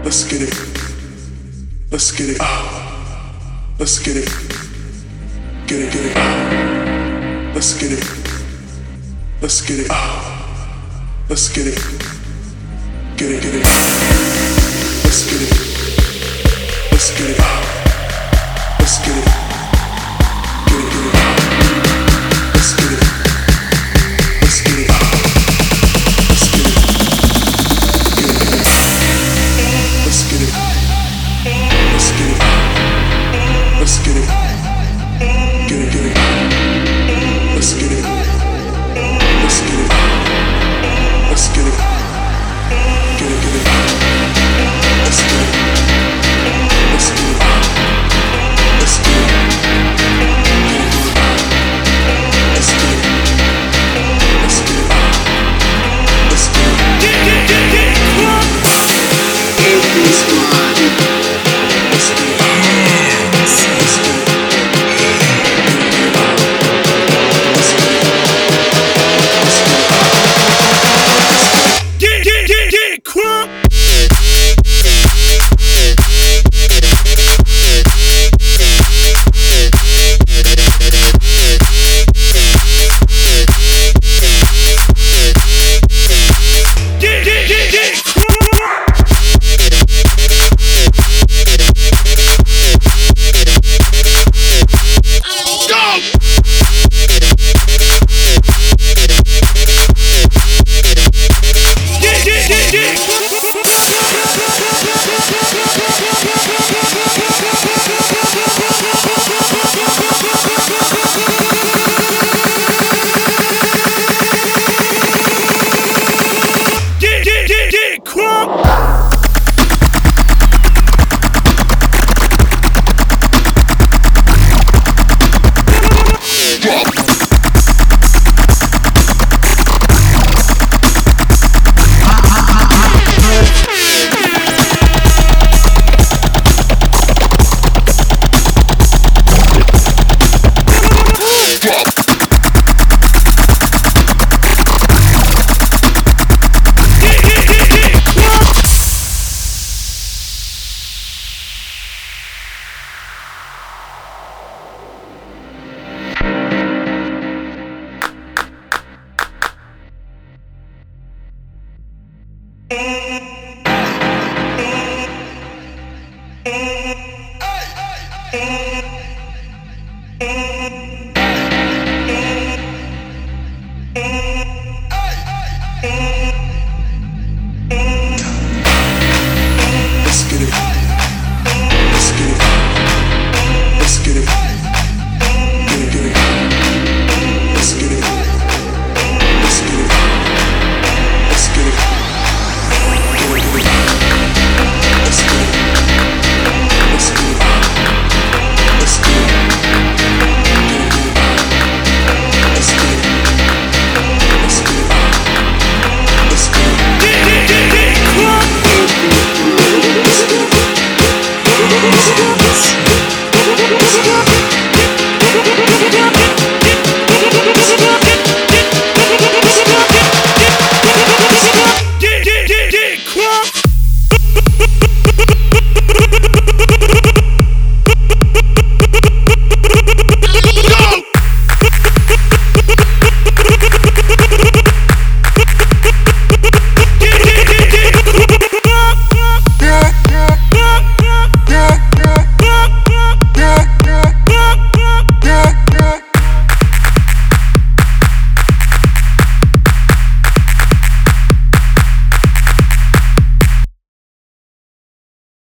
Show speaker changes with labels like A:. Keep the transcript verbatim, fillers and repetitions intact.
A: Let's get it. Let's get it. Let's get it. Get it, get it. Let's get it. Let's get it. Let's get it. Get it, get it. Let's get it. Let's get it. Let's get it. Get it, get it. Let's get it. Let's get it. Let's get it. Get it, get it. Let's get it. Let's get it. Let's get it. Get it, get it. Let's get it. Let's get it. Let's get it. Get it, get it. Let's get it. Let's get it. Let's get it. Get it, get it. Let's get it. Let's get it. Let's get it. Get, get, get, get crunk. Every squad. Let's get it. Let's get it. Get, get, get, get crunk.